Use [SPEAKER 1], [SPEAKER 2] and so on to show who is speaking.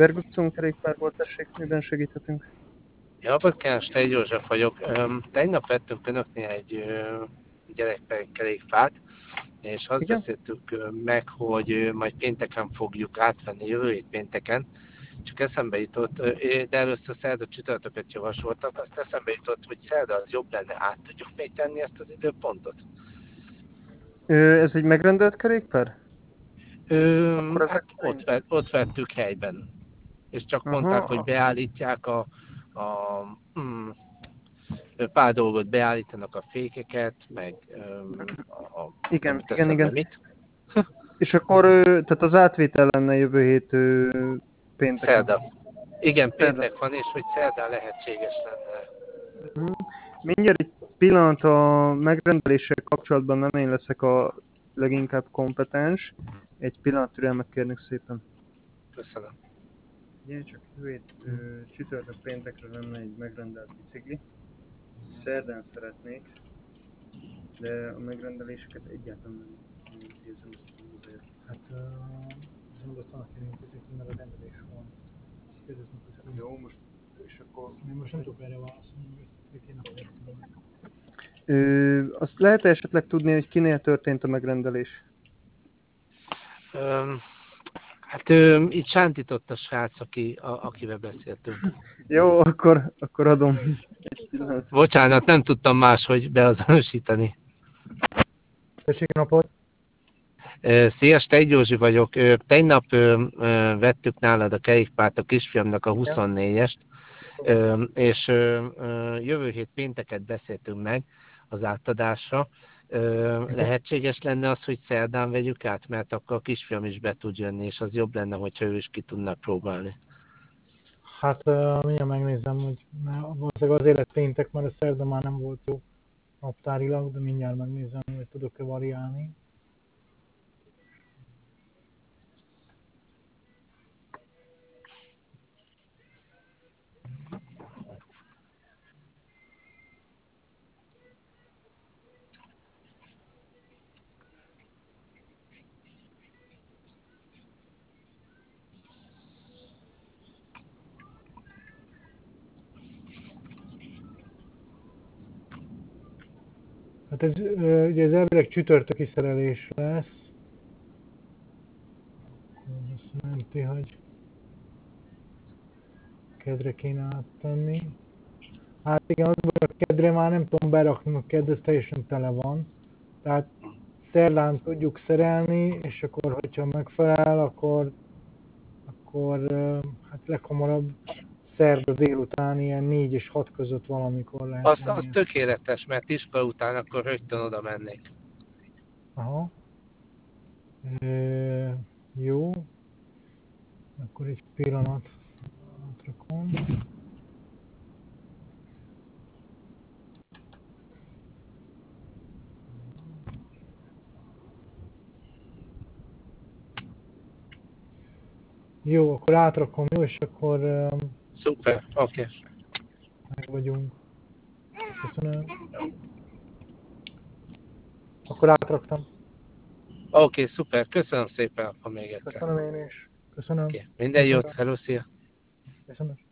[SPEAKER 1] Bergutcon kerékpárból, tessék, miben segíthetünk?
[SPEAKER 2] Ja, Bakkás, te József vagyok. Tegnap vettünk önöknél egy gyerekkerékpárt, és azt
[SPEAKER 1] Igen?
[SPEAKER 2] beszéltük meg, hogy majd pénteken fogjuk átvenni, jövő hét pénteken. Csak eszembe jutott, de először szerda csütörtököt javasoltak, azt eszembe jutott, hogy szerda az jobb lenne, át tudjuk még tenni ezt az időpontot?
[SPEAKER 1] Ez egy megrendelt kerékpár? Akkor ezek
[SPEAKER 2] Hát ott vettük helyben, és csak mondták, hogy
[SPEAKER 1] Aha,
[SPEAKER 2] beállítják mm, pár dolgot beállítanak, a fékeket, meg nem
[SPEAKER 1] igen,
[SPEAKER 2] jut
[SPEAKER 1] igen,
[SPEAKER 2] eszembe
[SPEAKER 1] igen.
[SPEAKER 2] mit.
[SPEAKER 1] És akkor, tehát az átvétel lenne jövő hét pénteken.
[SPEAKER 2] Szerda. Igen,
[SPEAKER 1] Szerda.
[SPEAKER 2] péntek van, és hogy szerdán lehetséges lenne.
[SPEAKER 1] Mhm. Mindjárt egy pillanat, a megrendeléssel kapcsolatban nem én leszek a leginkább kompetens. Egy pillanat türelmet kérnek szépen.
[SPEAKER 2] Köszönöm.
[SPEAKER 1] Ugye csak jövő hét csütörtök péntekre lenne egy megrendelt bicikli. Szerdán szeretnék, de a megrendeléseket egyáltalán nem intézem ezt a azért.
[SPEAKER 3] Hát az mondott annak intézik, mert a rendelés van. Azt kérdeznek, hogy
[SPEAKER 1] Jó, most és akkor...
[SPEAKER 3] én most nem tudok erre válaszolni, hogy ezt ki kéne fejteni.
[SPEAKER 1] Azt lehet esetleg tudni, hogy kinél történt a megrendelés?
[SPEAKER 2] Hát itt sántított a srác, akivel beszéltünk.
[SPEAKER 1] Jó, akkor adom. Egy pillanat.
[SPEAKER 2] Bocsánat, nem tudtam máshogy beazonosítani.
[SPEAKER 3] Tessék, napot!
[SPEAKER 2] Szia, Stegy Józsi vagyok. Tegnap vettük nálad a kerékpárt a kisfiamnak a 24-est, és jövő hét pénteket beszéltünk meg az átadásra. Lehetséges lenne az, hogy szerdán vegyük át, mert akkor a kisfiam is be tud jönni, és az jobb lenne, hogyha ő is ki tudnak próbálni.
[SPEAKER 3] Hát mindjárt megnézem, hogy valószínűleg az élet péntek, mert a szerda már nem volt jó naptárilag, de mindjárt megnézem, hogy tudok-e variálni. Hát ez, ugye ez elvileg csütörtöki szerelés lesz. Ez azt jelenti, hogy kedre kéne áttenni. Hát igen, az baj, a kedre már nem tudom berakni, a kedre teljesen tele van. Tehát szerdán tudjuk szerelni, és akkor, hogyha megfelel, akkor hát leghamarabb szerda délután ilyen 4 és 6 között valamikor lehet.
[SPEAKER 2] Az tökéletes, mert iskola után akkor rögtön oda mennék.
[SPEAKER 3] Aha. Jó. Akkor egy pillanat. Átrakom. Jó, akkor átrakom, jó, és akkor
[SPEAKER 2] Szuper, oké.
[SPEAKER 3] meg vagyunk. Köszönöm. Akkor átraktam.
[SPEAKER 2] Oké, szuper, köszönöm szépen, akkor még egyszer.
[SPEAKER 3] Köszönöm én is. Köszönöm.
[SPEAKER 2] Minden jót, hello, szia!
[SPEAKER 3] Köszönöm.